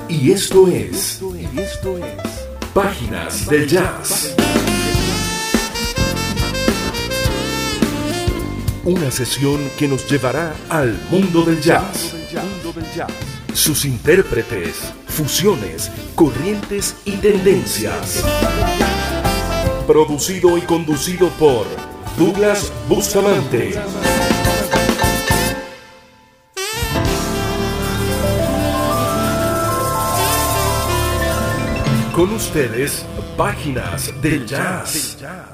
Y esto es Páginas del Jazz. Una sesión que nos llevará al mundo del jazz. Sus intérpretes, fusiones, corrientes y tendencias. Producido y conducido por Douglas Bustamante. Con ustedes, Páginas del Jazz.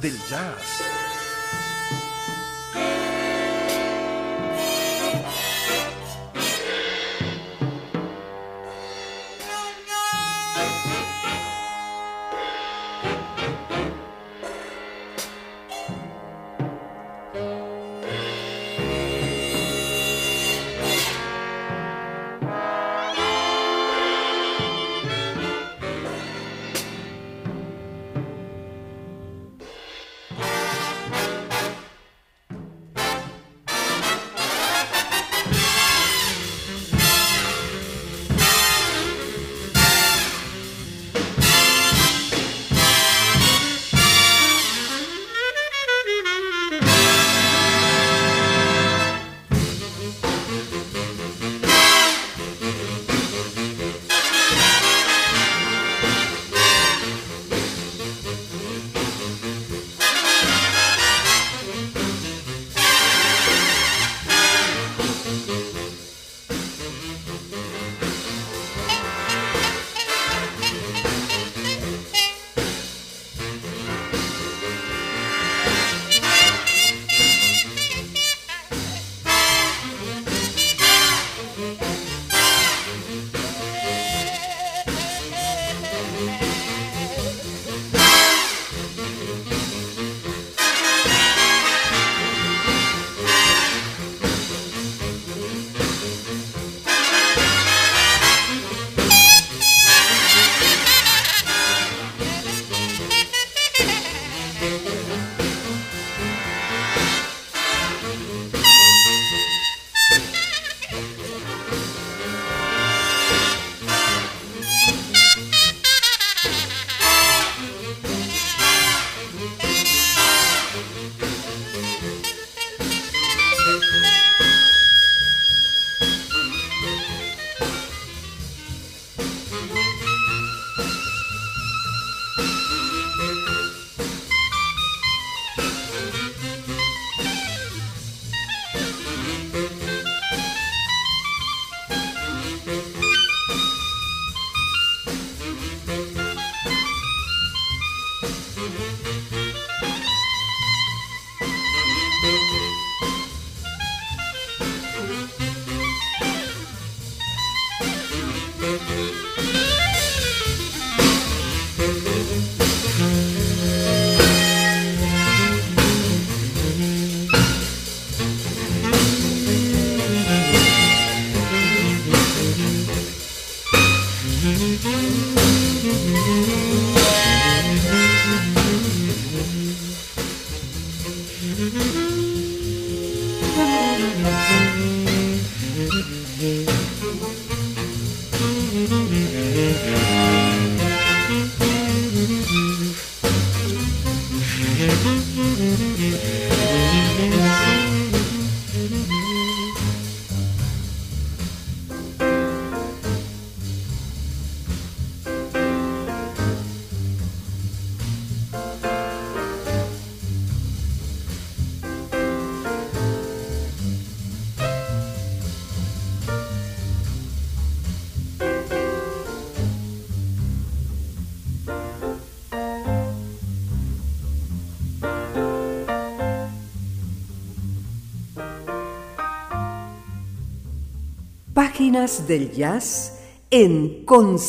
Páginas del Jazz en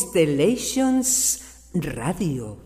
Constellations Radio.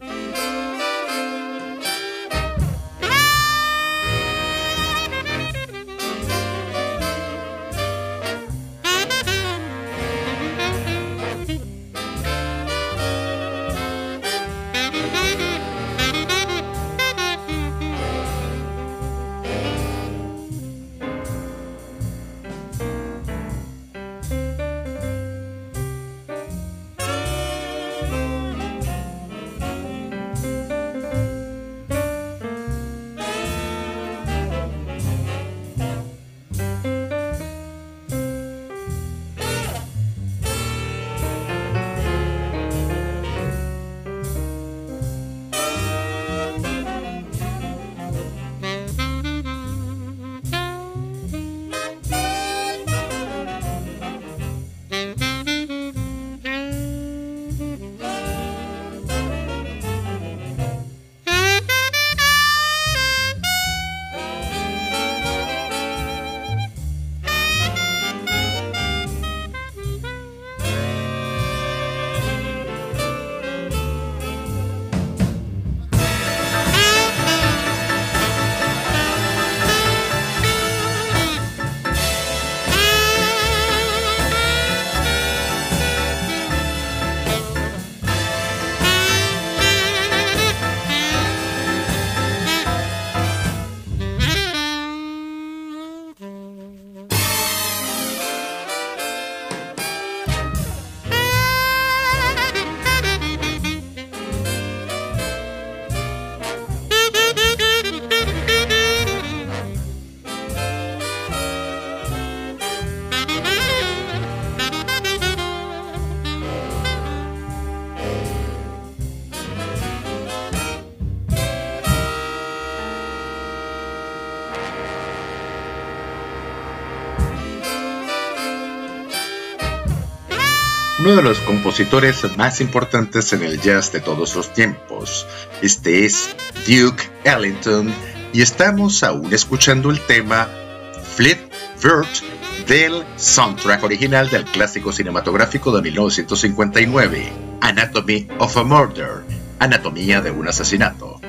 uno de los compositores más importantes en el jazz de todos los tiempos. Este es Duke Ellington y estamos aún escuchando el tema Fleet Bird del soundtrack original del clásico cinematográfico de 1959, Anatomy of a Murder, Anatomía de un asesinato.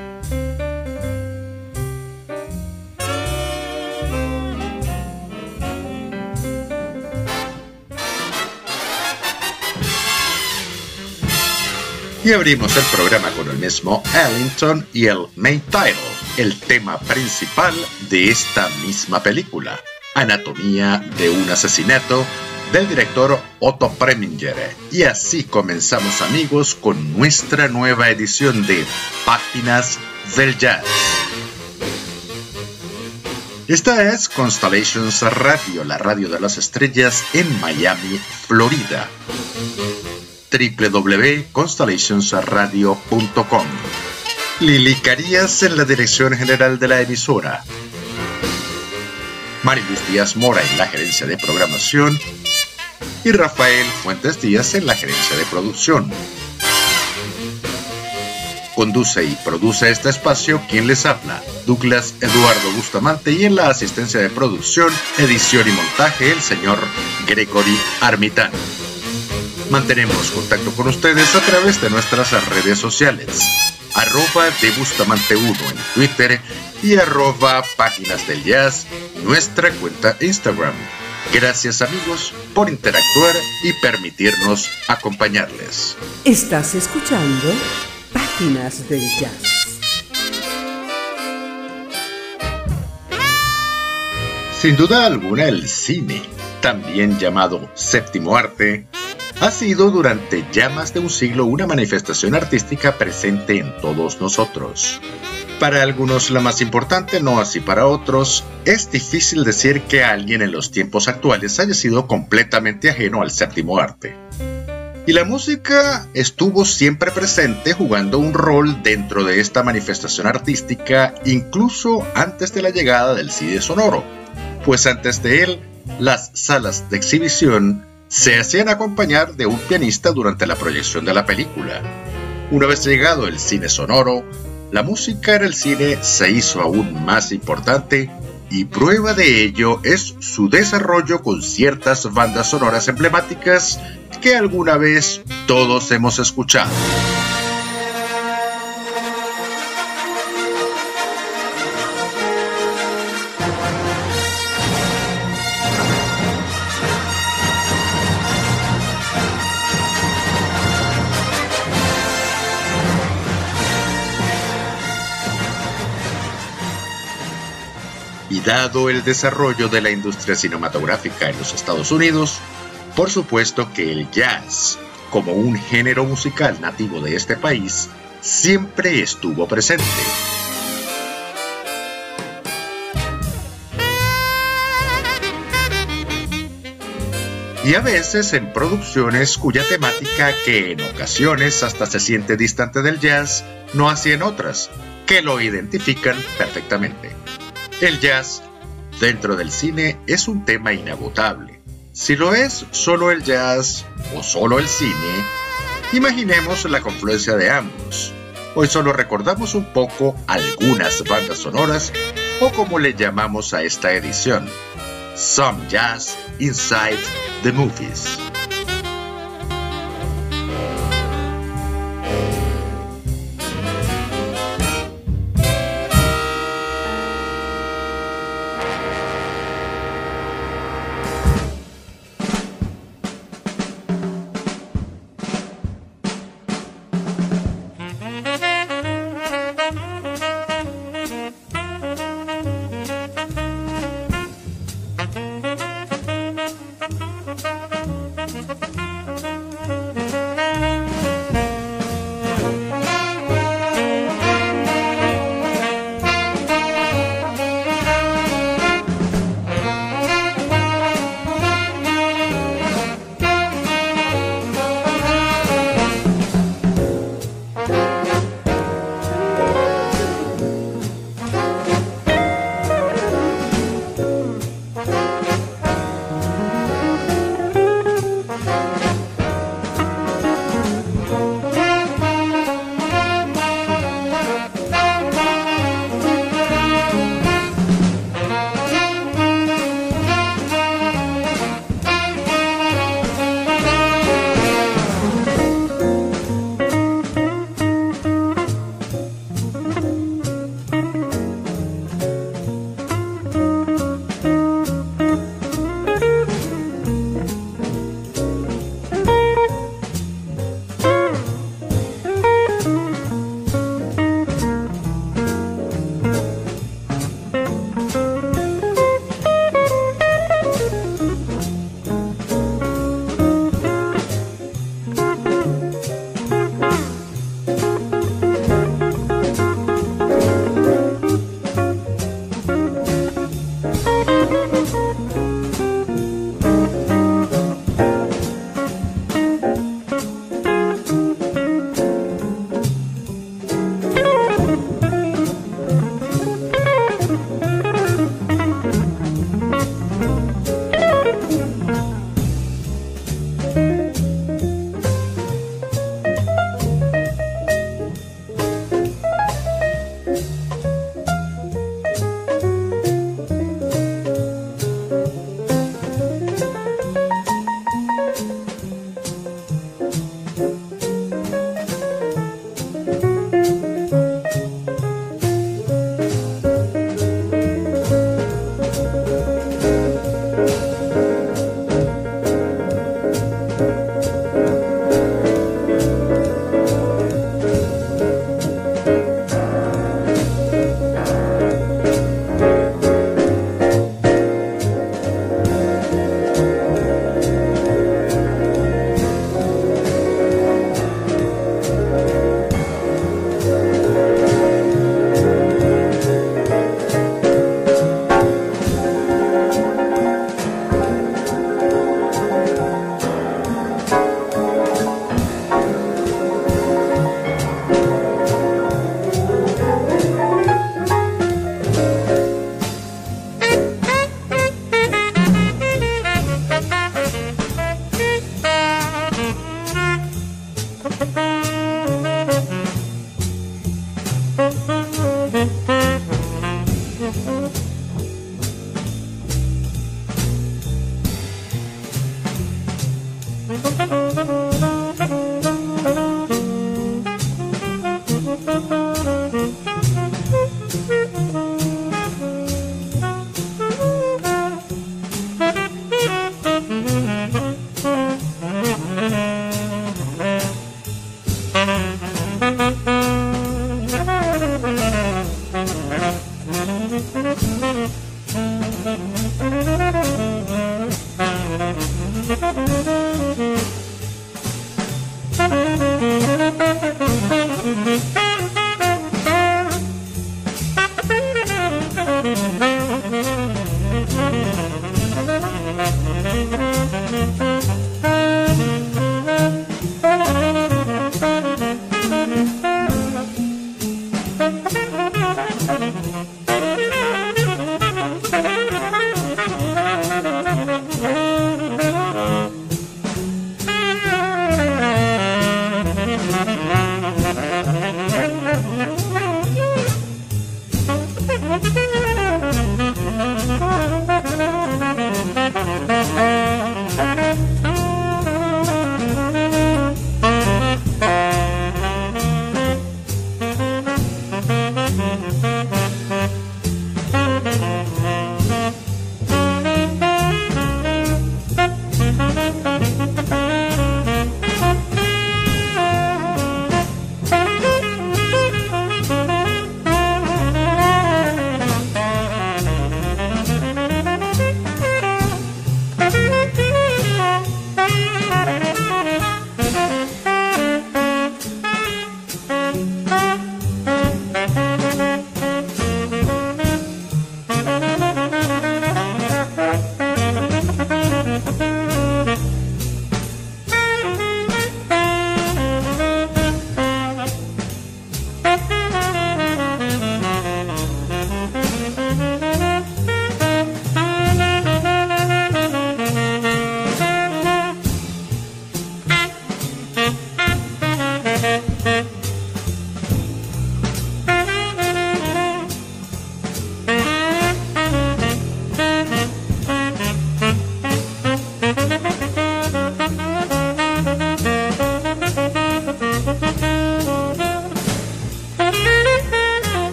Y abrimos el programa con el mismo Ellington y el main title, el tema principal de esta misma película, Anatomía de un asesinato, del director Otto Preminger. Y así comenzamos, amigos, con nuestra nueva edición de Páginas del Jazz. Esta es Constellations Radio, la radio de las estrellas en Miami, Florida. www.constellationsradio.com. Lili Carías en la dirección general de la emisora. Mariluz Díaz Mora en la gerencia de programación. Y Rafael Fuentes Díaz en la gerencia de producción. Conduce y produce este espacio quien les habla, Douglas Eduardo Bustamante, y en la asistencia de producción, edición y montaje, el señor Gregory Armitano. Mantenemos contacto con ustedes a través de nuestras redes sociales, @debustamante1 en Twitter y @Páginas del Jazz, nuestra cuenta Instagram. Gracias, amigos, por interactuar y permitirnos acompañarles. Estás escuchando Páginas del Jazz. Sin duda alguna, el cine, también llamado séptimo arte, ha sido durante ya más de un siglo una manifestación artística presente en todos nosotros. Para algunos la más importante, no así para otros. Es difícil decir que alguien en los tiempos actuales haya sido completamente ajeno al séptimo arte. Y la música estuvo siempre presente, jugando un rol dentro de esta manifestación artística, incluso antes de la llegada del cine sonoro, pues antes de él, las salas de exhibición se hacían acompañar de un pianista durante la proyección de la película. Una vez llegado el cine sonoro, la música en el cine se hizo aún más importante, y prueba de ello es su desarrollo con ciertas bandas sonoras emblemáticas que alguna vez todos hemos escuchado. Y dado el desarrollo de la industria cinematográfica en los Estados Unidos, por supuesto que el jazz, como un género musical nativo de este país, siempre estuvo presente. Y a veces en producciones cuya temática, que en ocasiones hasta se siente distante del jazz, no así en otras, que lo identifican perfectamente. El jazz, dentro del cine, es un tema inagotable. Si lo es solo el jazz o solo el cine, imaginemos la confluencia de ambos. Hoy solo recordamos un poco algunas bandas sonoras, o como le llamamos a esta edición, Some Jazz Inside the Movies.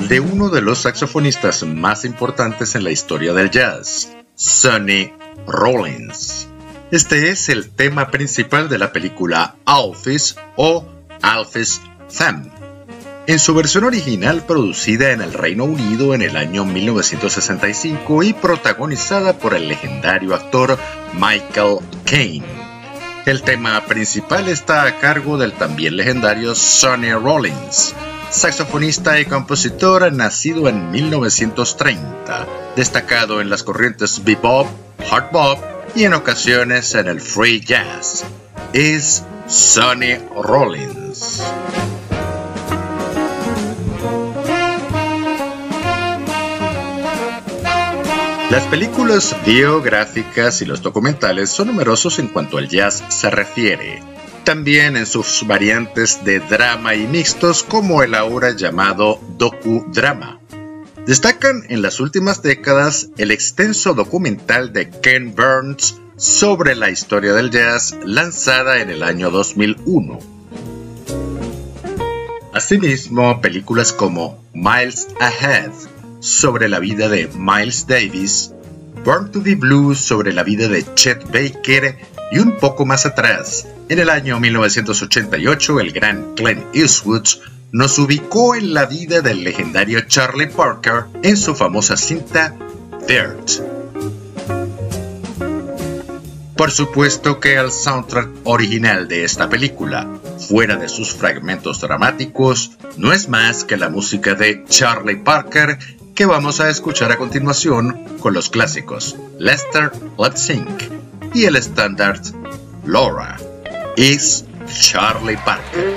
de uno de los saxofonistas más importantes en la historia del jazz, Sonny Rollins. Este es el tema principal de la película Alphys o Alphys Theme, en su versión original producida en el Reino Unido en el año 1965 y protagonizada por el legendario actor Michael Caine. El tema principal está a cargo del también legendario Sonny Rollins, saxofonista y compositor nacido en 1930, destacado en las corrientes bebop, hard bop y en ocasiones en el free jazz. Es Sonny Rollins. Las películas biográficas y los documentales son numerosos en cuanto al jazz se refiere, también en sus variantes de drama y mixtos como el ahora llamado docudrama. Destacan en las últimas décadas el extenso documental de Ken Burns sobre la historia del jazz lanzada en el año 2001. Asimismo, películas como Miles Ahead sobre la vida de Miles Davis, Born to be Blue sobre la vida de Chet Baker y un poco más atrás, en el año 1988, el gran Clint Eastwood nos ubicó en la vida del legendario Charlie Parker en su famosa cinta Dirt. Por supuesto que el soundtrack original de esta película, fuera de sus fragmentos dramáticos, no es más que la música de Charlie Parker que vamos a escuchar a continuación con los clásicos Lester Lip Sync y el estándar Laura. Es Charlie Parker.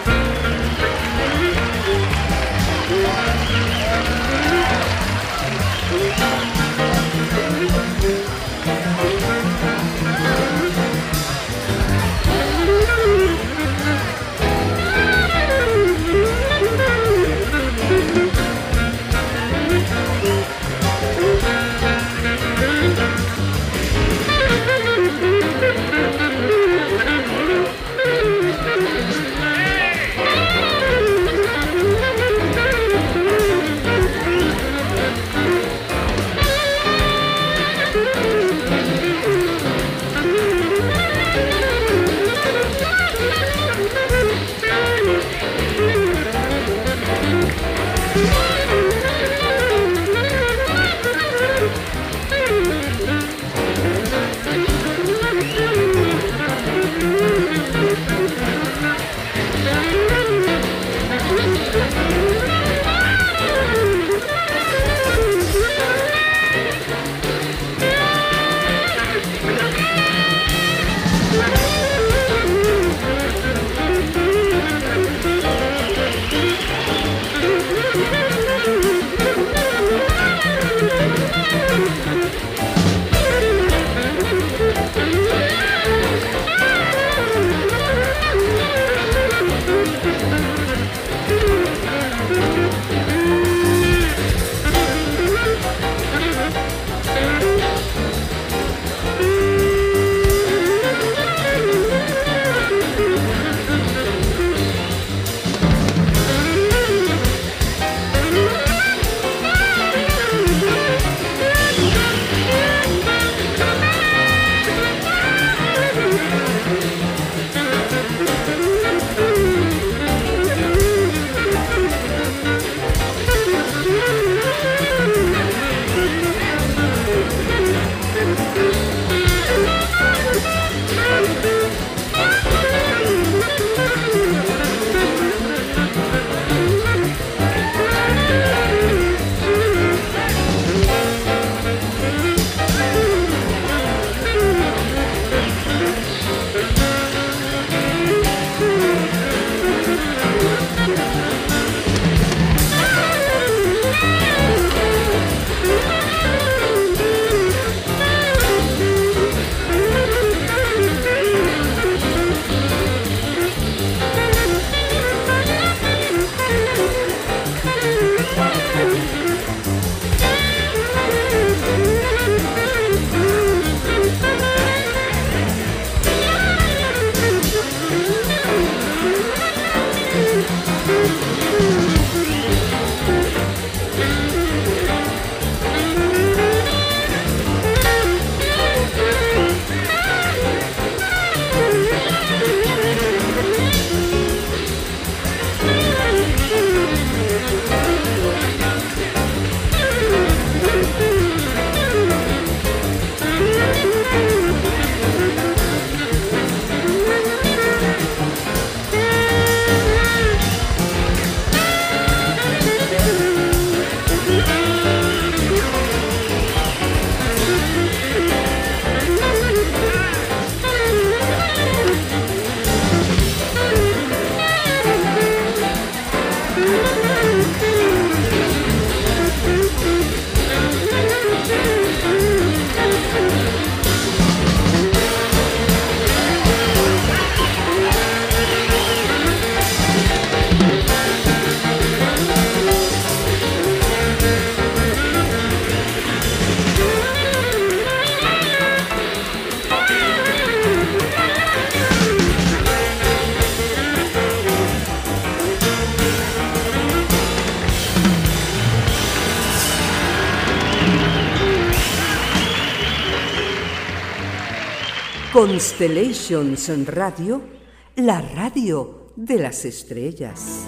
Constellations Radio, la radio de las estrellas.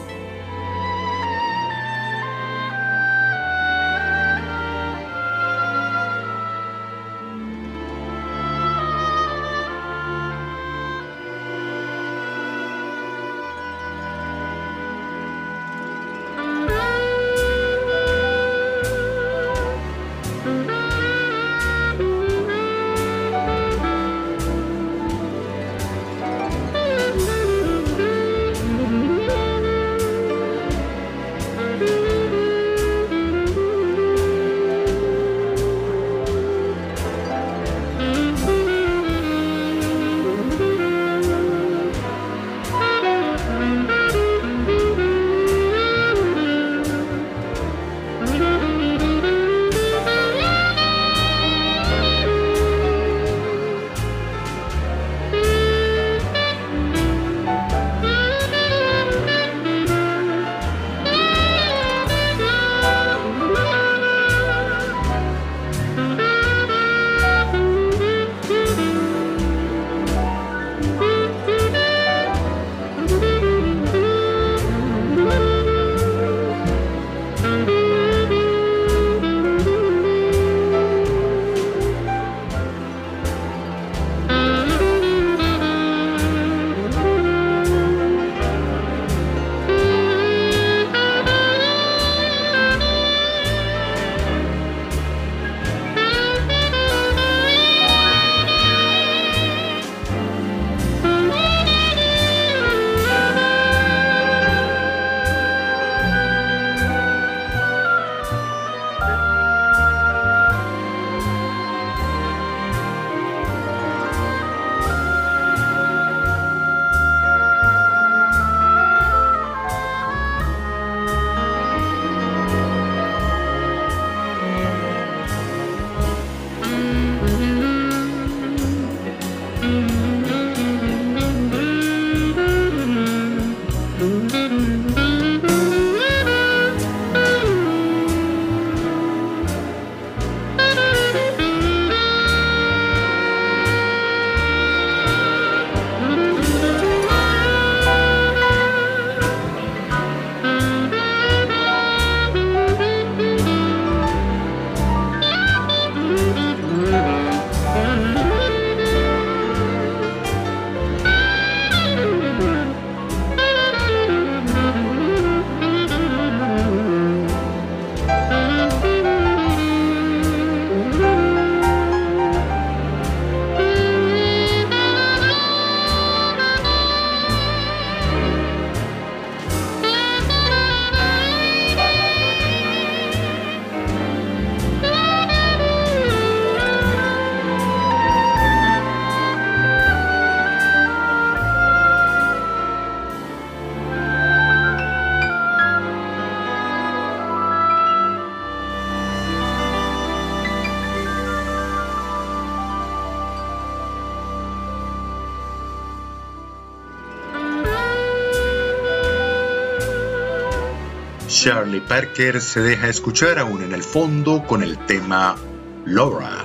Charlie Parker se deja escuchar aún en el fondo con el tema Laura.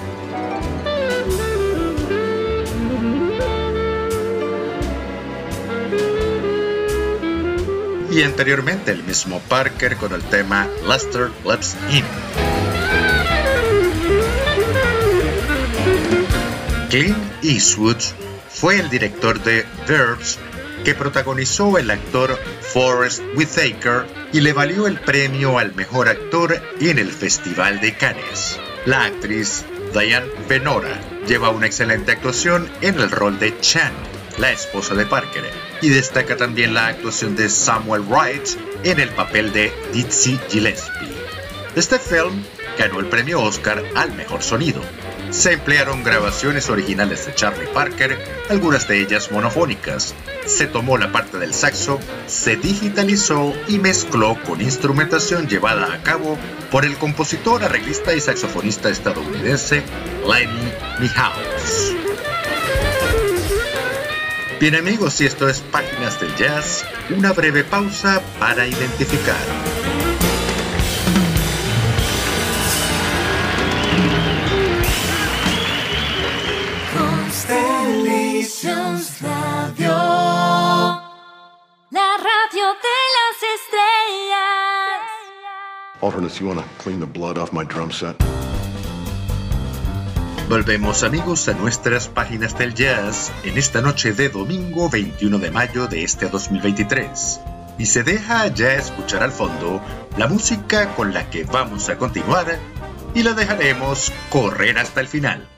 Y anteriormente el mismo Parker con el tema Lester Lives In. Clint Eastwood fue el director de Verbs, que protagonizó el actor Forest Whitaker y le valió el premio al mejor actor en el Festival de Cannes. La actriz Diane Venora lleva una excelente actuación en el rol de Chan, la esposa de Parker, y destaca también la actuación de Samuel Wright en el papel de Dizzy Gillespie. Este film ganó el premio Oscar al mejor sonido. Se emplearon grabaciones originales de Charlie Parker, algunas de ellas monofónicas. Se tomó la parte del saxo, se digitalizó y mezcló con instrumentación llevada a cabo por el compositor, arreglista y saxofonista estadounidense Lenny Mihaus. Bien amigos, y esto es Páginas del Jazz, una breve pausa para identificar. Stay Alternate, you wanna clean the blood off my drum set? Volvemos amigos a nuestras páginas del jazz en esta noche de domingo 21 de mayo de este 2023. Y se deja ya escuchar al fondo la música con la que vamos a continuar y la dejaremos correr hasta el final.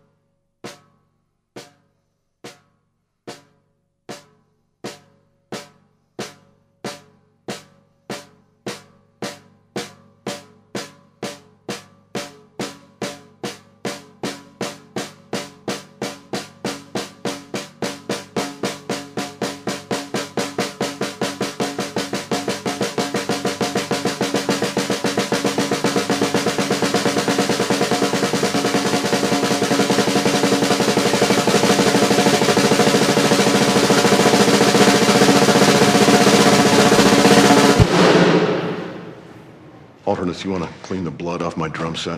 Alternate, you wanna clean the blood off my drum set?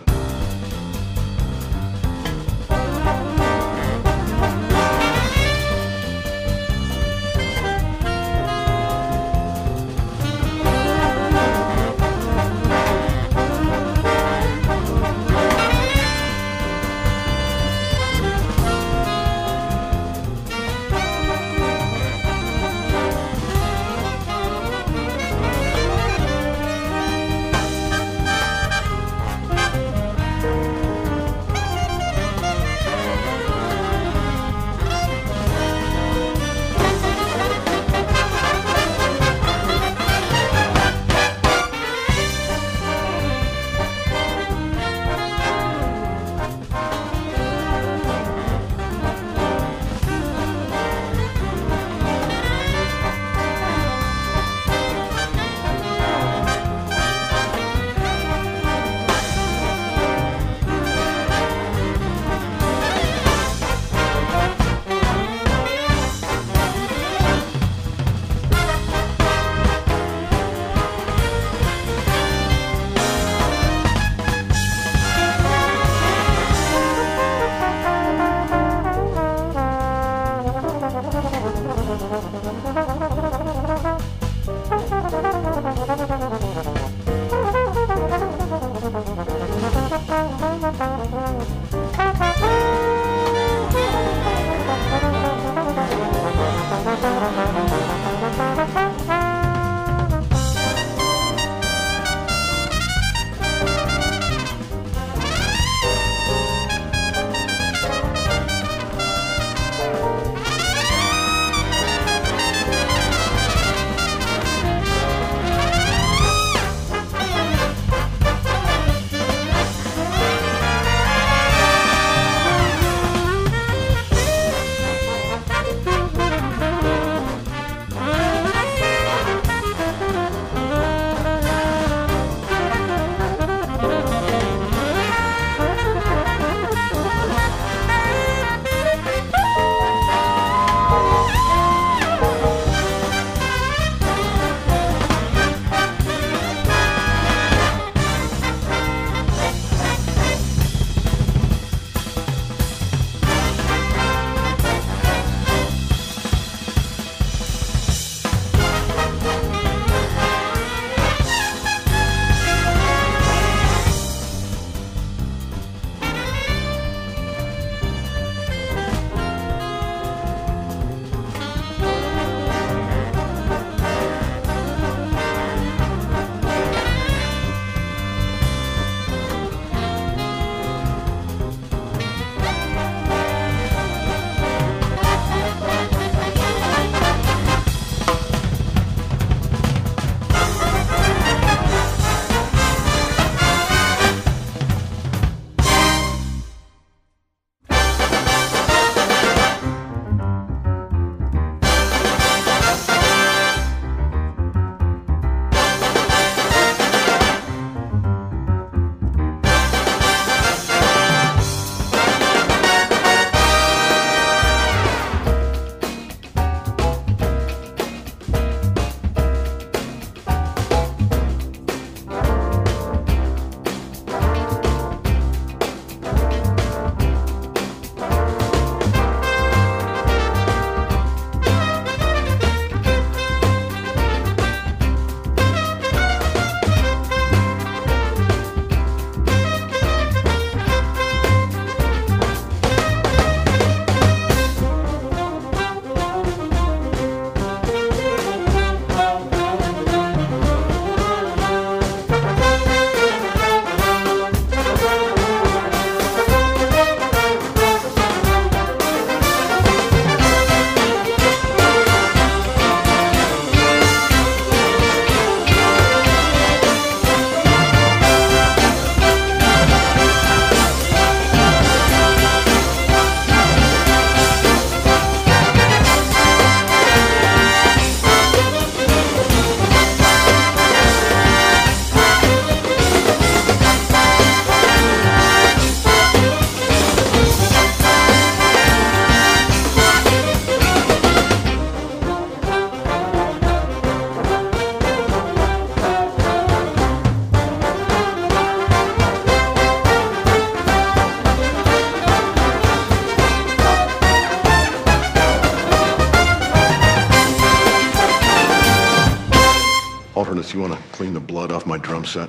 Artemis, you wanna clean the blood off my drum set?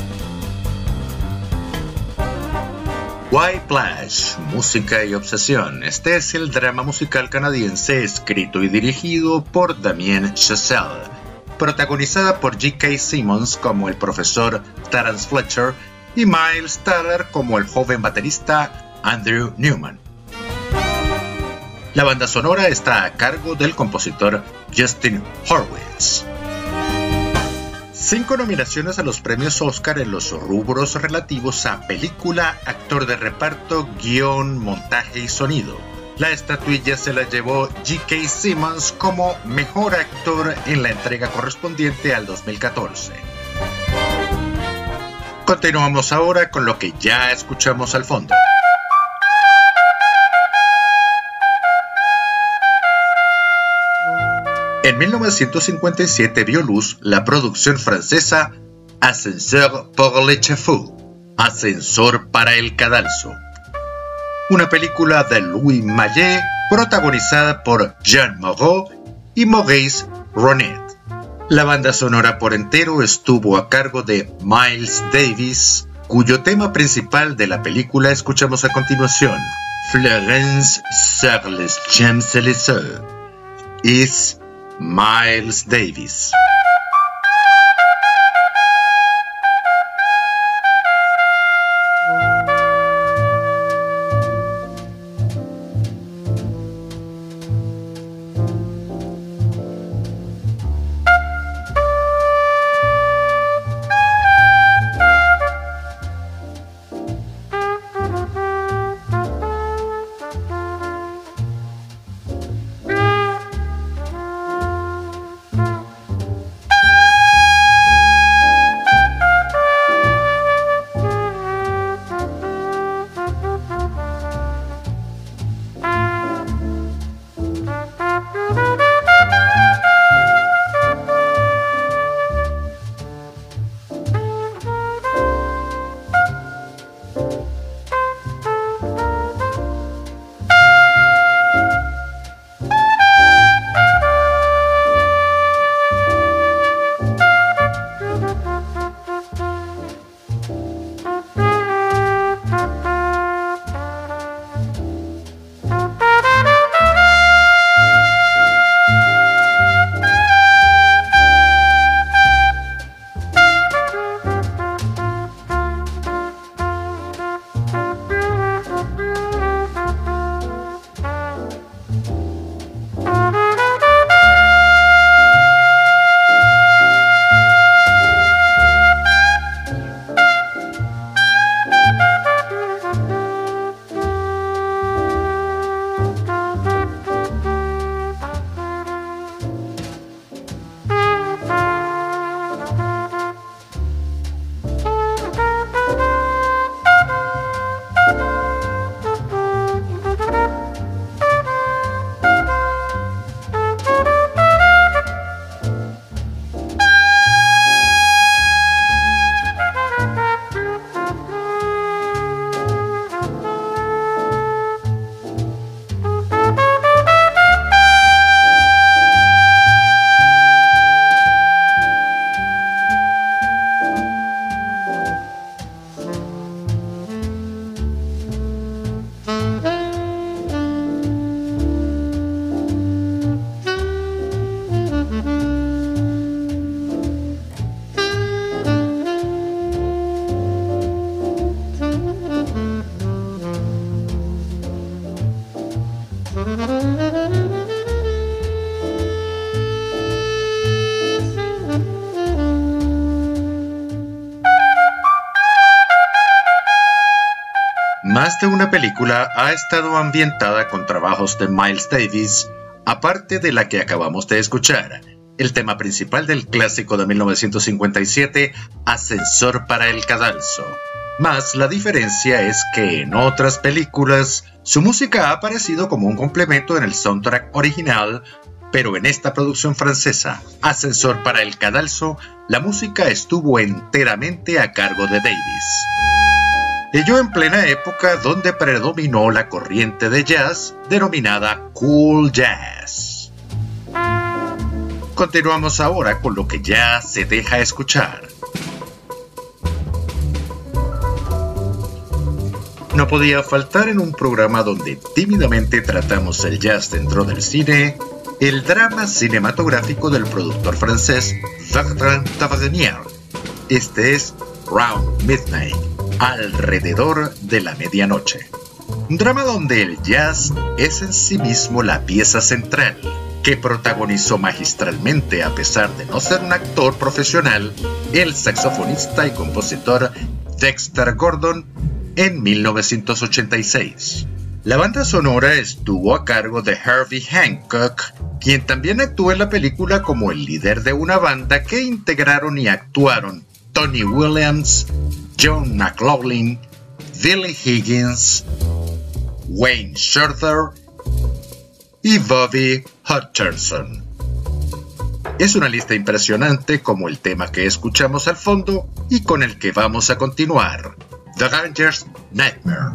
White Plash, música y obsesión. Este es el drama musical canadiense escrito y dirigido por Damien Chazelle, protagonizada por J.K. Simmons como el profesor Terence Fletcher y Miles Teller como el joven baterista Andrew Newman. La banda sonora está a cargo del compositor Justin Hurwitz. 5 nominaciones a los premios Oscar en los rubros relativos a película, actor de reparto, guión, montaje y sonido. La estatuilla se la llevó J.K. Simmons como mejor actor en la entrega correspondiente al 2014. Continuamos ahora con lo que ya escuchamos al fondo. En 1957 vio luz la producción francesa Ascenseur pour le Chafou, Ascensor para el Cadalso, una película de Louis Maillet protagonizada por Jean Moreau y Maurice Ronet. La banda sonora por entero estuvo a cargo de Miles Davis, cuyo tema principal de la película escuchamos a continuación, Florence sur les Champs-Élysées, es Miles Davis. Más de una película ha estado ambientada con trabajos de Miles Davis, aparte de la que acabamos de escuchar, el tema principal del clásico de 1957, Ascensor para el Cadalso. Más la diferencia es que en otras películas su música ha aparecido como un complemento en el soundtrack original, pero en esta producción francesa, Ascensor para el Cadalso, la música estuvo enteramente a cargo de Davis. Ello en plena época donde predominó la corriente de jazz denominada Cool Jazz. Continuamos ahora con lo que ya se deja escuchar. No podía faltar en un programa donde tímidamente tratamos el jazz dentro del cine, el drama cinematográfico del productor francés Bertrand Tavernier. Este es Round Midnight, alrededor de la medianoche. Un drama donde el jazz es en sí mismo la pieza central, que protagonizó magistralmente, a pesar de no ser un actor profesional, el saxofonista y compositor Dexter Gordon en 1986. La banda sonora estuvo a cargo de Herbie Hancock, quien también actuó en la película como el líder de una banda que integraron y actuaron Tony Williams, John McLaughlin, Billy Higgins, Wayne Shorter y Bobby Hutcherson. Es una lista impresionante, como el tema que escuchamos al fondo y con el que vamos a continuar, The Ranger's Nightmare.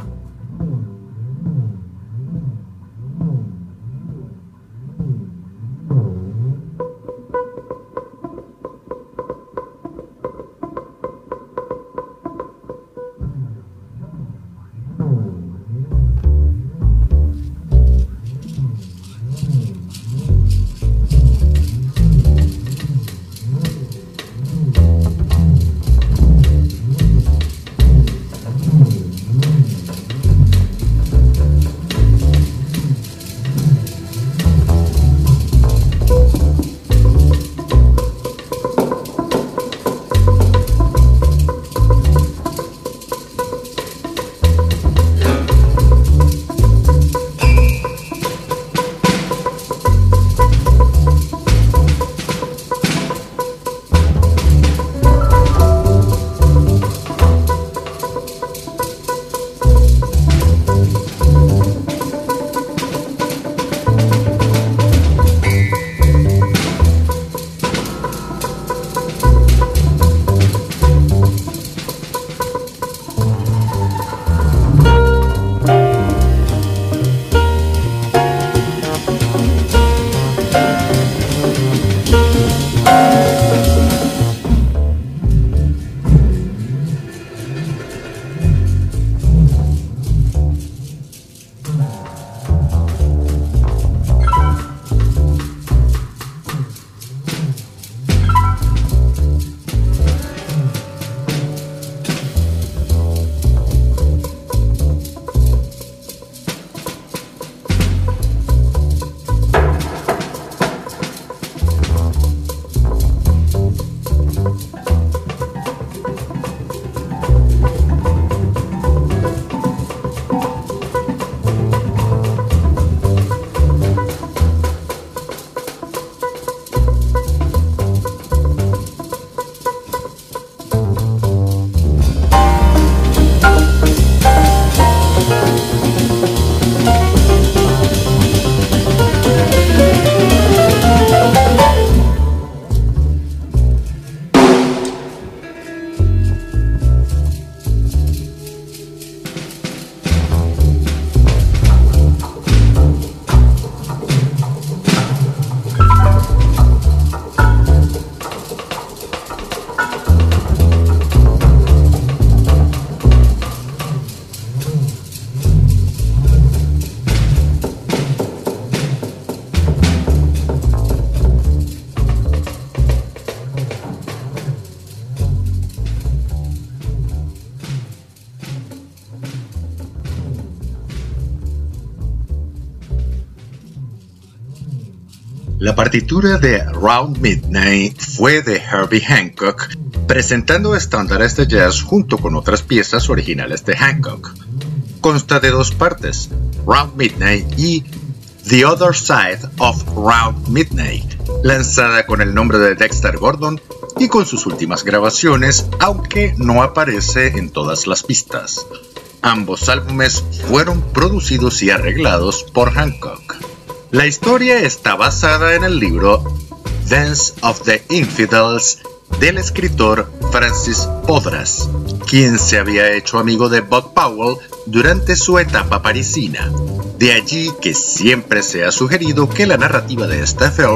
La partitura de Round Midnight fue de Herbie Hancock, presentando estándares de jazz junto con otras piezas originales de Hancock. Consta de dos partes, Round Midnight y The Other Side of Round Midnight, lanzada con el nombre de Dexter Gordon y con sus últimas grabaciones, aunque no aparece en todas las pistas. Ambos álbumes fueron producidos y arreglados por Hancock. La historia está basada en el libro Dance of the Infidels del escritor Francis Podras, quien se había hecho amigo de Bud Powell durante su etapa parisina. De allí que siempre se ha sugerido que la narrativa de este film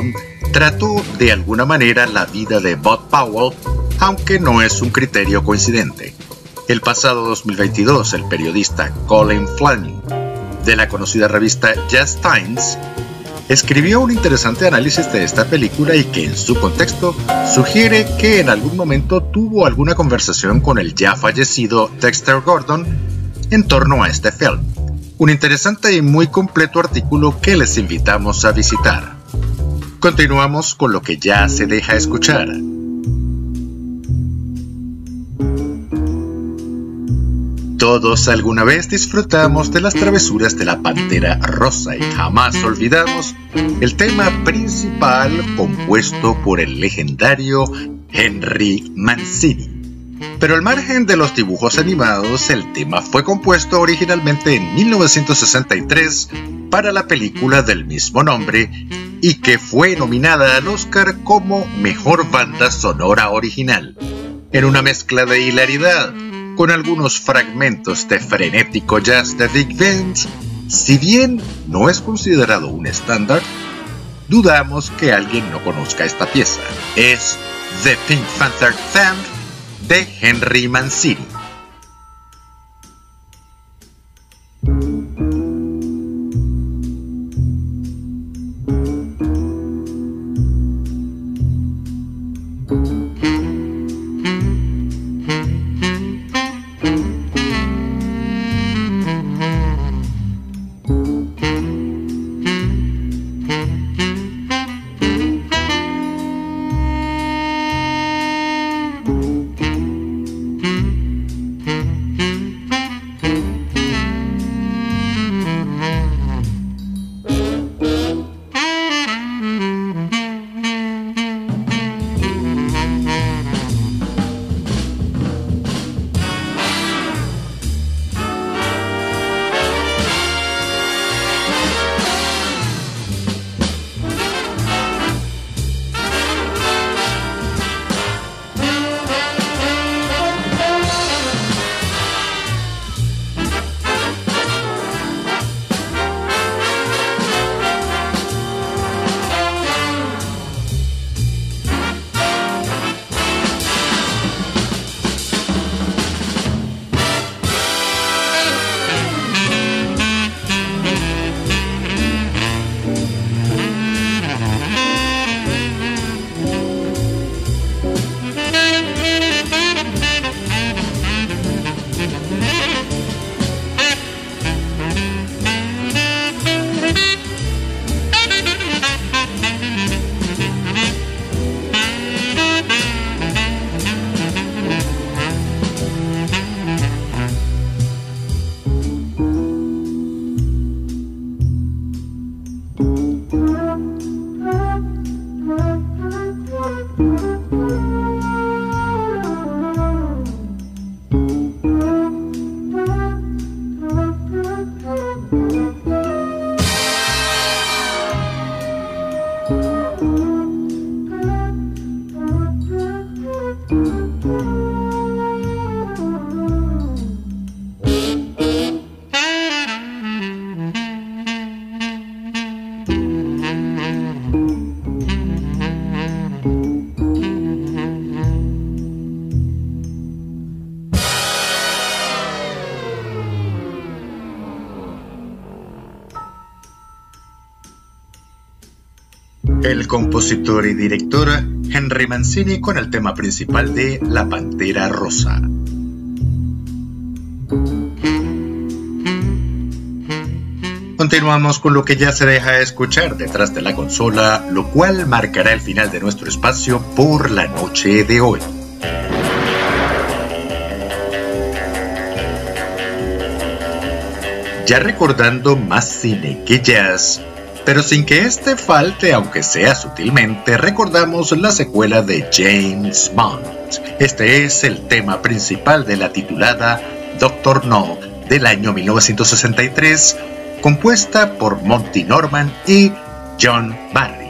trató de alguna manera la vida de Bud Powell, aunque no es un criterio coincidente. El pasado 2022, el periodista Colin Fleming, de la conocida revista Jazz Times, escribió un interesante análisis de esta película y que en su contexto sugiere que en algún momento tuvo alguna conversación con el ya fallecido Dexter Gordon en torno a este film. Un interesante y muy completo artículo que les invitamos a visitar. Continuamos con lo que ya se deja escuchar. Todos alguna vez disfrutamos de las travesuras de la Pantera Rosa y jamás olvidamos el tema principal compuesto por el legendario Henry Mancini. Pero al margen de los dibujos animados, el tema fue compuesto originalmente en 1963 para la película del mismo nombre y que fue nominada al Oscar como Mejor Banda Sonora Original, en una mezcla de hilaridad con algunos fragmentos de frenético jazz de Big Band. Si bien no es considerado un estándar, dudamos que alguien no conozca esta pieza. Es The Pink Panther Theme de Henry Mancini. El compositor y director Henry Mancini con el tema principal de La Pantera Rosa. Continuamos con lo que ya se deja escuchar detrás de la consola, lo cual marcará el final de nuestro espacio por la noche de hoy. Ya recordando más cine que jazz, pero sin que este falte, aunque sea sutilmente, recordamos la secuela de James Bond. Este es el tema principal de la titulada Dr. No del año 1963, compuesta por Monty Norman y John Barry.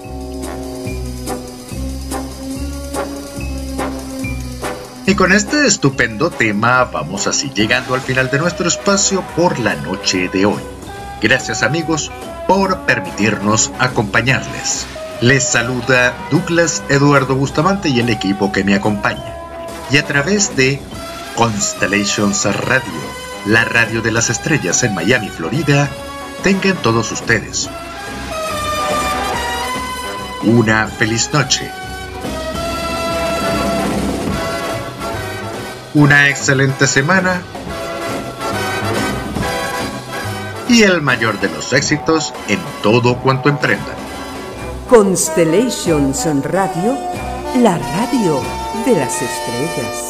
Y con este estupendo tema vamos así llegando al final de nuestro espacio por la noche de hoy. Gracias amigos por permitirnos acompañarles. Les saluda Douglas Eduardo Bustamante y el equipo que me acompaña. Y a través de Constellations Radio, la radio de las estrellas en Miami, Florida, tengan todos ustedes una feliz noche, una excelente semana y el mayor de los éxitos en todo cuanto emprendan. Constellations Radio, la radio de las estrellas.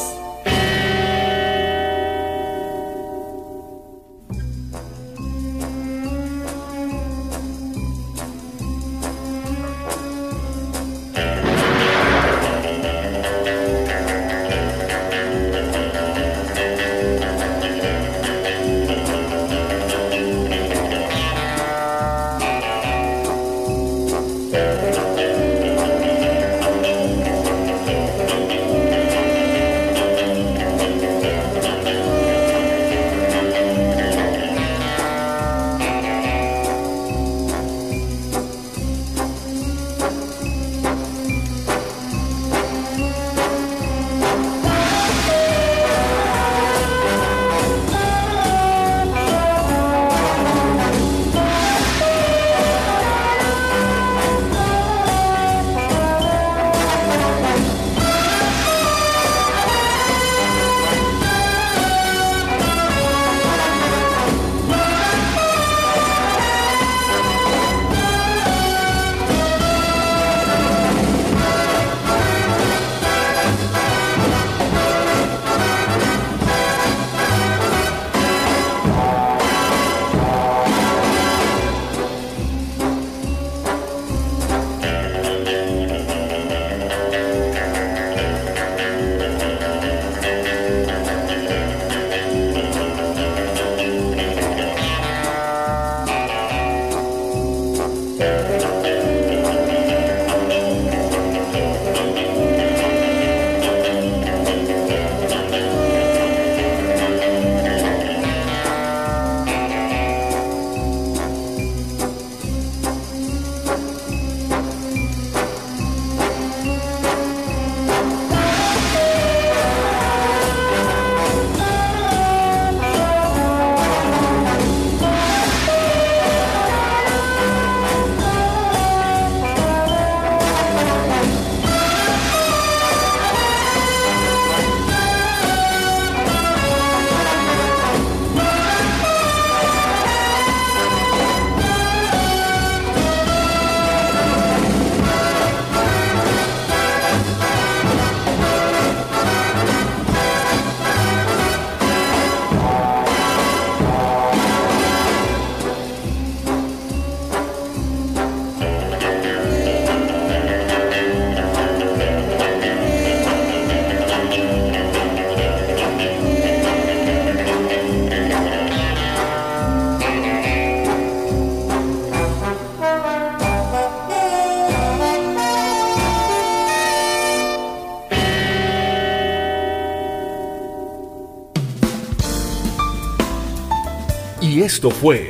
Y esto fue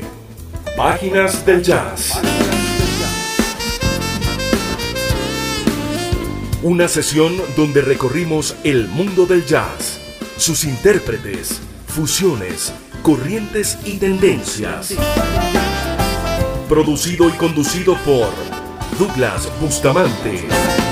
Páginas del Jazz. Una sesión donde recorrimos el mundo del jazz, sus intérpretes, fusiones, corrientes y tendencias. Producido y conducido por Douglas Bustamante.